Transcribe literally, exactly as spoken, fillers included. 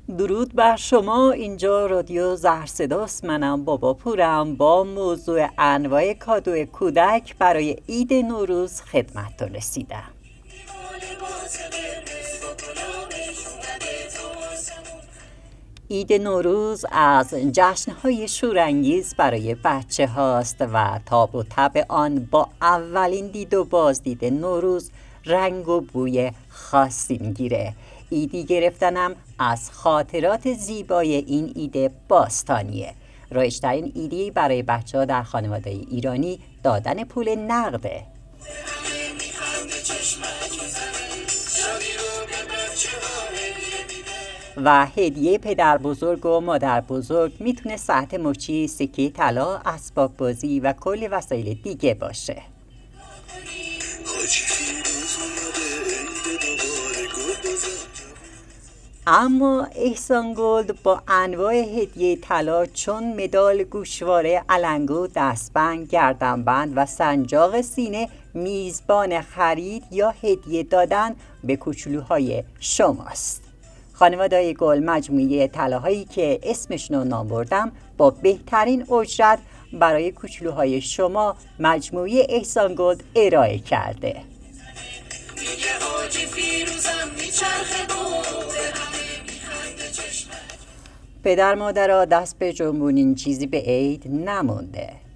درود بر شما. اینجا رادیو زهرصداست. منم بابا پورم با موضوع انواع کادو کودک برای عید نوروز خدمتتون رسیدم. عید نوروز از جشن‌های شورانگیز برای بچه هاست و تاب و تب آن با اولین دید و بازدید نوروز رنگ و بوی خاصی میگیره. ایدی گرفتنم از خاطرات زیبای این عید باستانیه. رایج‌ترین ایدی برای بچه ها در خانواده ایرانی دادن پول نقده. و هدیه پدر بزرگ و مادر بزرگ میتونه ساعت مچی، سکه طلا، اسباب بازی و کلی وسایل دیگه باشه. اما احسانگلد با انواع هدیه طلا چون مدال، گوشواره، علنگو، دستبند، گردنبند و سنجاق سینه میزبان خرید یا هدیه دادن به کوچولوهای شماست. خانواده گل مجموعه طلاهایی که اسمشون رو نام بردم با بهترین اجرت برای کوچولوهای شما مجموعه احسانگلد ارائه کرده. پدر مادرها دست به جنبونین، چیزی به عید نمونده.